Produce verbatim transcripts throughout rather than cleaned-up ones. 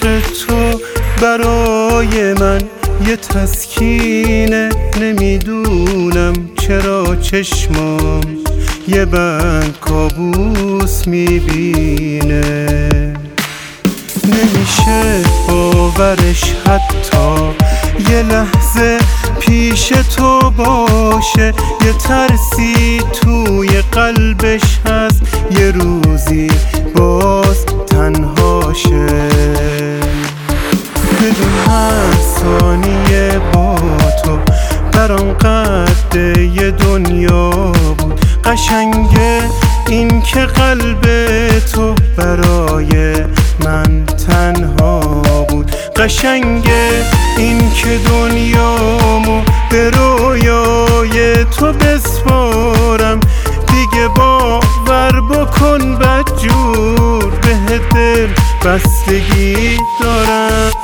عشق تو برای من یه تسکینه، نمیدونم چرا چشمام یه بند کابوس میبینه. نمیشه باورش حتی یه لحظه پیش تو باشه، یه ترسی توی قلبش هست یه روزی باز تنهاشه. بدون هر ثانیه با تو برام قد یه دنیا بود. قشنگه این که قلب تو برای من تنها بود. قشنگه این که دنیامو به رویای تو بسپارم. دیگه باور بکن بدجور به دل بستگی دارم.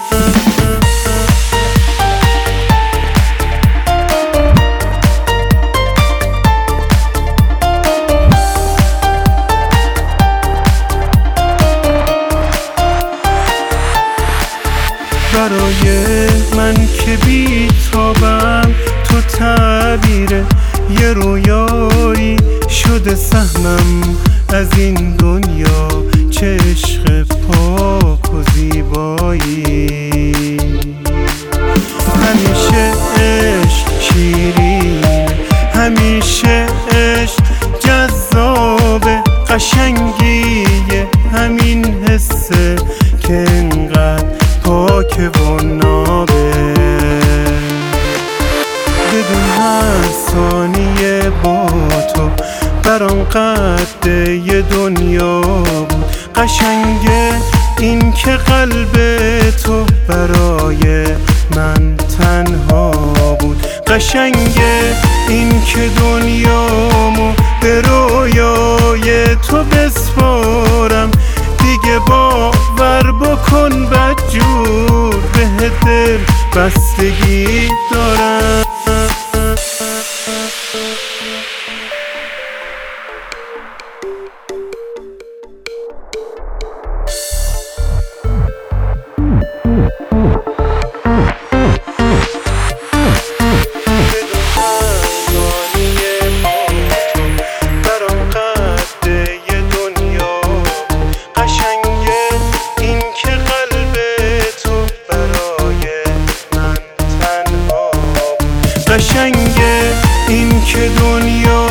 برای من که بی تابم تو تعبیر یه رویایی شده سهمم از این دنیا. چه عشق پاک و زیبایی، همیشه عشق شیرینه، همیشه عشق جذابه. قشنگیه همین حسه که انقدر پاک و نابه. بدون هر ثانیه با تو برام قد یه دنیا بود. قشنگه این که قلب تو برای من تنها بود. قشنگه این که دنیامو به رویای تو بسپارم. دیگه باور بکن بدجور به دل بستگی دارم. قشنگه این که دنیا